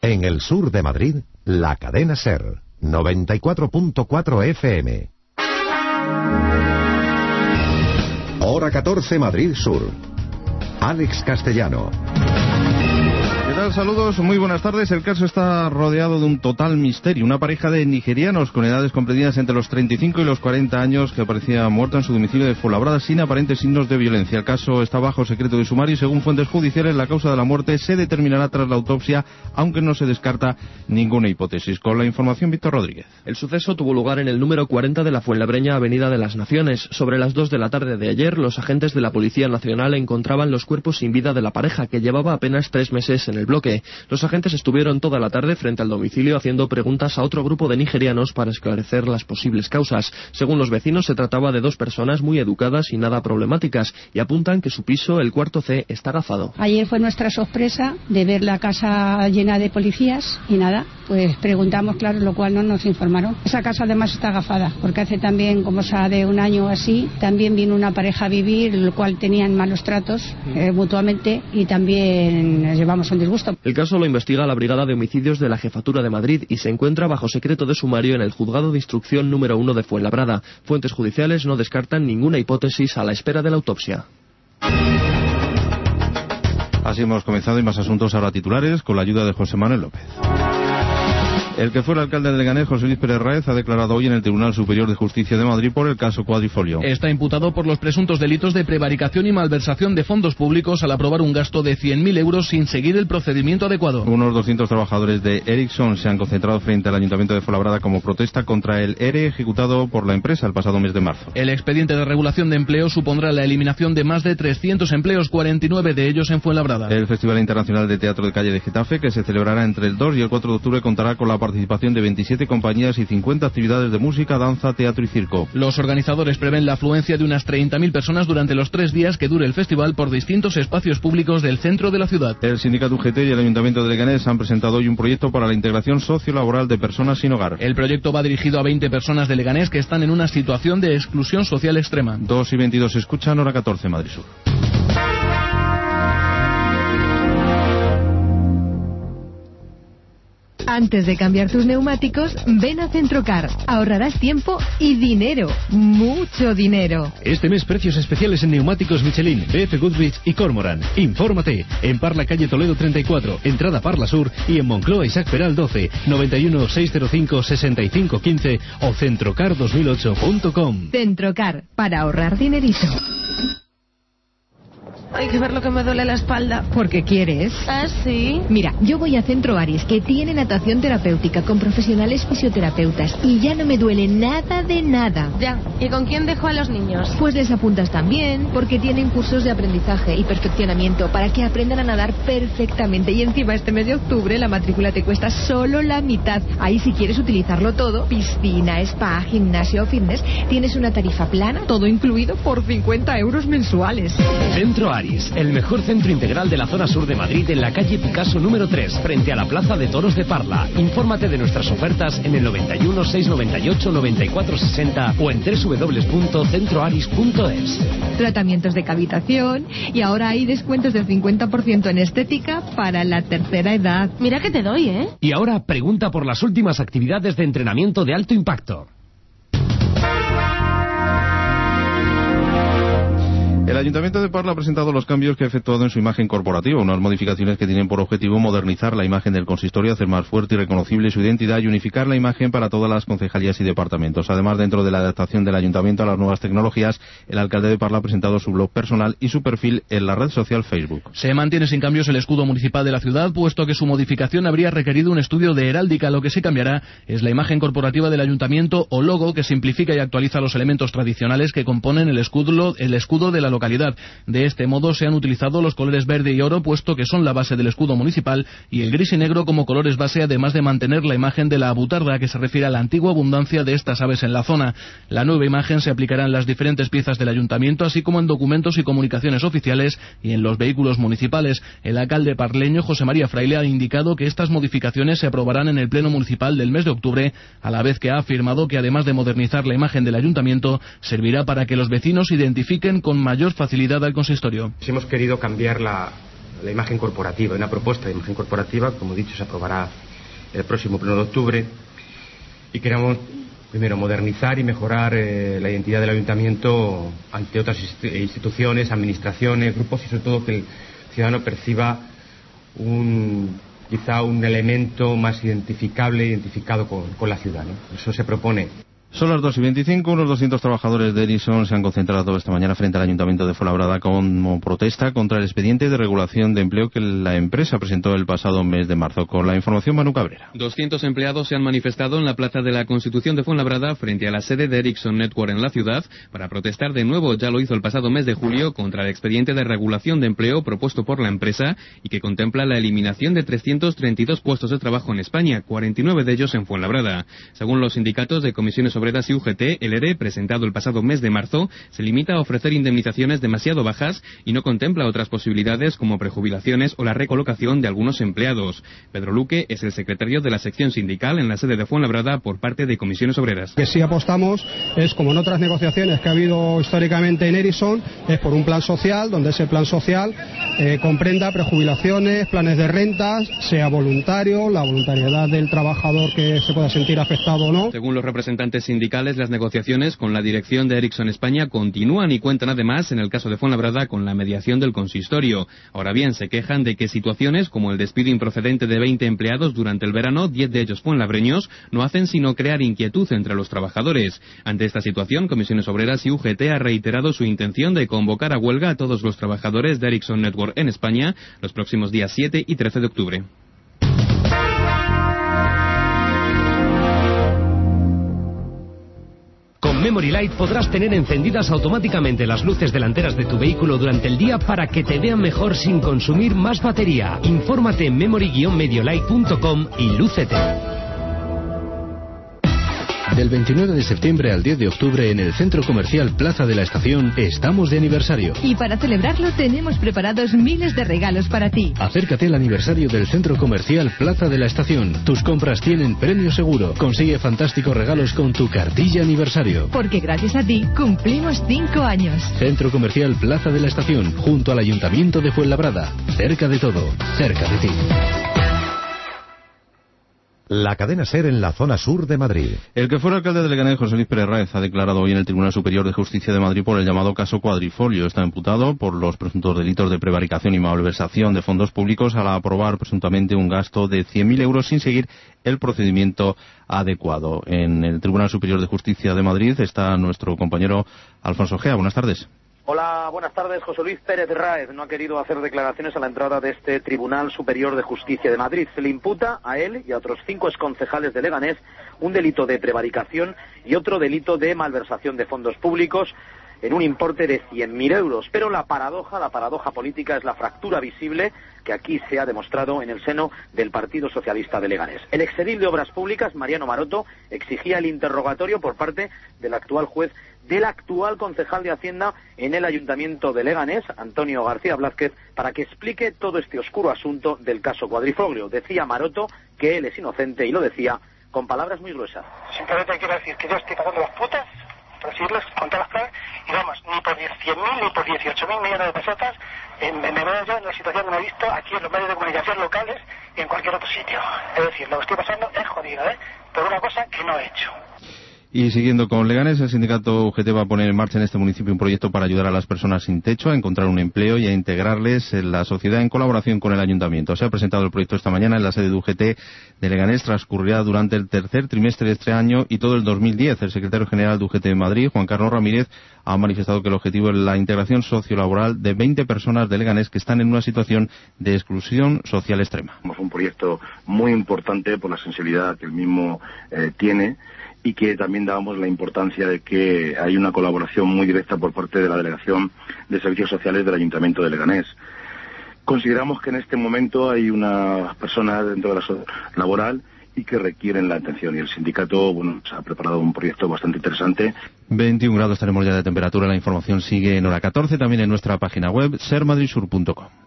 En el sur de Madrid, la cadena SER, 94.4 FM. Hora 14, Madrid Sur. Alex Castellano. ¿Qué tal? Saludos, muy buenas tardes. El caso está rodeado de un total misterio. Una pareja de nigerianos con edades comprendidas entre los 35 y los 40 años que aparecía muerta en su domicilio de Fuenlabrada sin aparentes signos de violencia. El caso está bajo secreto de sumario y según fuentes judiciales la causa de la muerte se determinará tras la autopsia, aunque no se descarta ninguna hipótesis. Con la información, Víctor Rodríguez. El suceso tuvo lugar en el número 40 de la Fuenlabreña Avenida de las Naciones. Sobre las 2 de la tarde de ayer, los agentes de la Policía Nacional encontraban los cuerpos sin vida de la pareja, que llevaba apenas 3 meses en el bloque. Los agentes estuvieron toda la tarde frente al domicilio haciendo preguntas a otro grupo de nigerianos para esclarecer las posibles causas. Según los vecinos, se trataba de 2 personas muy educadas y nada problemáticas, y apuntan que su piso, el cuarto C, está agafado. Ayer fue nuestra sorpresa de ver la casa llena de policías y nada, pues preguntamos, claro, lo cual no nos informaron. Esa casa además está agafada, porque hace también, como sea de un año o así, también vino una pareja a vivir, lo cual tenían malos tratos mutuamente, y también nos llevamos un disgusto. El caso lo investiga la Brigada de Homicidios de la Jefatura de Madrid y se encuentra bajo secreto de sumario en el Juzgado de Instrucción número 1 de Fuenlabrada. Fuentes judiciales no descartan ninguna hipótesis a la espera de la autopsia. Así hemos comenzado y más asuntos ahora titulares con la ayuda de José Manuel López. El que fuera alcalde de Leganés, José Luis Pérez Raez, ha declarado hoy en el Tribunal Superior de Justicia de Madrid por el caso Cuadrifolio. Está imputado por los presuntos delitos de prevaricación y malversación de fondos públicos al aprobar un gasto de 100.000 euros sin seguir el procedimiento adecuado. Unos 200 trabajadores de Ericsson se han concentrado frente al Ayuntamiento de Fuenlabrada como protesta contra el ERE ejecutado por la empresa el pasado mes de marzo. El expediente de regulación de empleo supondrá la eliminación de más de 300 empleos, 49 de ellos en Fuenlabrada. El Festival Internacional de Teatro de Calle de Getafe, que se celebrará entre el 2 y el 4 de octubre, contará con la participación de 27 compañías y 50 actividades de música, danza, teatro y circo. Los organizadores prevén la afluencia de unas 30.000 personas durante los 3 días que dure el festival por distintos espacios públicos del centro de la ciudad. El sindicato UGT y el Ayuntamiento de Leganés han presentado hoy un proyecto para la integración sociolaboral de personas sin hogar. El proyecto va dirigido a 20 personas de Leganés que están en una situación de exclusión social extrema. 2:22 escuchan, hora 14, Madrid Sur. Antes de cambiar tus neumáticos, ven a Centrocar. Ahorrarás tiempo y dinero. Mucho dinero. Este mes precios especiales en neumáticos Michelin, BF Goodrich y Cormoran. Infórmate en Parla Calle Toledo 34, entrada Parla Sur, y en Moncloa Isaac Peral 12, 91 605 65 15 o centrocar2008.com. Centrocar, para ahorrar dinerito. Hay que ver lo que me duele la espalda. ¿Por qué quieres? ¿Ah, sí? Mira, yo voy a Centro Aris, que tiene natación terapéutica con profesionales fisioterapeutas, y ya no me duele nada de nada. Ya. ¿Y con quién dejo a los niños? Pues les apuntas también, porque tienen cursos de aprendizaje y perfeccionamiento para que aprendan a nadar perfectamente. Y encima este mes de octubre la matrícula te cuesta solo la mitad. Ahí, si quieres utilizarlo todo, piscina, spa, gimnasio o fitness, tienes una tarifa plana, todo incluido, por 50 euros mensuales. Centro Aris, el mejor centro integral de la zona sur de Madrid, en la calle Picasso número 3, frente a la Plaza de Toros de Parla. Infórmate de nuestras ofertas en el 91 698 94 60 o en www.centroaris.es. Tratamientos de cavitación, y ahora hay descuentos del 50% en estética para la tercera edad. Mira que te doy, ¿eh? Y ahora pregunta por las últimas actividades de entrenamiento de alto impacto. El Ayuntamiento de Parla ha presentado los cambios que ha efectuado en su imagen corporativa, unas modificaciones que tienen por objetivo modernizar la imagen del consistorio, hacer más fuerte y reconocible su identidad y unificar la imagen para todas las concejalías y departamentos. Además, dentro de la adaptación del Ayuntamiento a las nuevas tecnologías, el alcalde de Parla ha presentado su blog personal y su perfil en la red social Facebook. Se mantiene sin cambios el escudo municipal de la ciudad, puesto que su modificación habría requerido un estudio de heráldica. Lo que sí cambiará es la imagen corporativa del Ayuntamiento o logo, que simplifica y actualiza los elementos tradicionales que componen el escudo de la localidad. De este modo se han utilizado los colores verde y oro, puesto que son la base del escudo municipal, y el gris y negro como colores base, además de mantener la imagen de la abutarda, que se refiere a la antigua abundancia de estas aves en la zona. La nueva imagen se aplicará en las diferentes piezas del Ayuntamiento, así como en documentos y comunicaciones oficiales y en los vehículos municipales. El alcalde parleño, José María Fraile, ha indicado que estas modificaciones se aprobarán en el Pleno Municipal del mes de octubre, a la vez que ha afirmado que, además de modernizar la imagen del Ayuntamiento, servirá para que los vecinos identifiquen con mayor facilidad al consistorio. Hemos querido cambiar la imagen corporativa. Una propuesta de imagen corporativa, como he dicho, se aprobará el próximo 1 de octubre y queremos primero modernizar y mejorar la identidad del ayuntamiento ante otras instituciones, administraciones, grupos y sobre todo que el ciudadano perciba quizá un elemento más identificado con la ciudad, ¿no? Eso se propone. Son las 2:25, unos 200 trabajadores de Ericsson se han concentrado esta mañana frente al Ayuntamiento de Fuenlabrada como protesta contra el expediente de regulación de empleo que la empresa presentó el pasado mes de marzo. Con la información, Manu Cabrera. 200 empleados se han manifestado en la Plaza de la Constitución de Fuenlabrada frente a la sede de Ericsson Network en la ciudad para protestar de nuevo, ya lo hizo el pasado mes de julio, contra el expediente de regulación de empleo propuesto por la empresa y que contempla la eliminación de 332 puestos de trabajo en España, 49 de ellos en Fuenlabrada. Según los sindicatos de comisiones obreras y UGT, el ERE, presentado el pasado mes de marzo, se limita a ofrecer indemnizaciones demasiado bajas y no contempla otras posibilidades como prejubilaciones o la recolocación de algunos empleados. Pedro Luque es el secretario de la sección sindical en la sede de Fuenlabrada por parte de comisiones obreras. Que sí apostamos es, como en otras negociaciones que ha habido históricamente en Ericsson, es por un plan social, donde ese plan social comprenda prejubilaciones, planes de rentas, sea voluntario, la voluntariedad del trabajador que se pueda sentir afectado o no. Según los representantes sindicales, las negociaciones con la dirección de Ericsson España continúan y cuentan además, en el caso de Fuenlabrada, con la mediación del consistorio. Ahora bien, se quejan de que situaciones como el despido improcedente de 20 empleados durante el verano, 10 de ellos fuenlabreños, no hacen sino crear inquietud entre los trabajadores. Ante esta situación, Comisiones Obreras y UGT ha reiterado su intención de convocar a huelga a todos los trabajadores de Ericsson Network en España los próximos días 7 y 13 de octubre. Con Memory Light podrás tener encendidas automáticamente las luces delanteras de tu vehículo durante el día para que te vean mejor sin consumir más batería. Infórmate en memory-mediolight.com y lúcete. Del 29 de septiembre al 10 de octubre en el Centro Comercial Plaza de la Estación estamos de aniversario. Y para celebrarlo tenemos preparados miles de regalos para ti. Acércate al aniversario del Centro Comercial Plaza de la Estación. Tus compras tienen premio seguro. Consigue fantásticos regalos con tu cartilla aniversario. Porque gracias a ti cumplimos 5 años. Centro Comercial Plaza de la Estación, junto al Ayuntamiento de Fuenlabrada. Cerca de todo, cerca de ti. La cadena SER en la zona sur de Madrid. El que fuera alcalde de Leganés, José Luis Pérez Ráez, ha declarado hoy en el Tribunal Superior de Justicia de Madrid por el llamado caso Cuadrifolio. Está imputado por los presuntos delitos de prevaricación y malversación de fondos públicos al aprobar presuntamente un gasto de 100.000 euros sin seguir el procedimiento adecuado. En el Tribunal Superior de Justicia de Madrid está nuestro compañero Alfonso Gea. Buenas tardes. Hola, buenas tardes. José Luis Pérez Ráez no ha querido hacer declaraciones a la entrada de este Tribunal Superior de Justicia de Madrid. Se le imputa a él y a otros 5 exconcejales de Leganés un delito de prevaricación y otro delito de malversación de fondos públicos en un importe de 100.000 euros. Pero la paradoja política es la fractura visible que aquí se ha demostrado en el seno del Partido Socialista de Leganés. El exedil de Obras Públicas, Mariano Maroto, exigía el interrogatorio por parte del actual juez del actual concejal de Hacienda en el Ayuntamiento de Leganés, Antonio García Blázquez, para que explique todo este oscuro asunto del caso Cuadrifolio. Decía Maroto que él es inocente y lo decía con palabras muy gruesas. Simplemente quiero decir que yo estoy pagando las putas, por decirles, con todas las claves, y vamos, ni por 100.000 ni por 18.000 millones de pesetas me veo yo en la situación que me he visto aquí en los medios de comunicación locales y en cualquier otro sitio. Es decir, lo que estoy pasando es jodido, por una cosa que no he hecho. Y siguiendo con Leganés, el sindicato UGT va a poner en marcha en este municipio un proyecto para ayudar a las personas sin techo a encontrar un empleo y a integrarles en la sociedad en colaboración con el ayuntamiento. Se ha presentado el proyecto esta mañana en la sede de UGT de Leganés. Transcurrirá durante el tercer trimestre de este año y todo el 2010. El secretario general de UGT de Madrid, Juan Carlos Ramírez, ha manifestado que el objetivo es la integración sociolaboral de 20 personas de Leganés que están en una situación de exclusión social extrema. Es un proyecto muy importante por la sensibilidad que el mismo tiene, y que también dábamos la importancia de que hay una colaboración muy directa por parte de la Delegación de Servicios Sociales del Ayuntamiento de Leganés. Consideramos que en este momento hay unas personas dentro de la sociedad laboral y que requieren la atención, y el sindicato se ha preparado un proyecto bastante interesante. 21 grados tenemos ya de temperatura. La información sigue en hora 14, también en nuestra página web sermadridsur.com.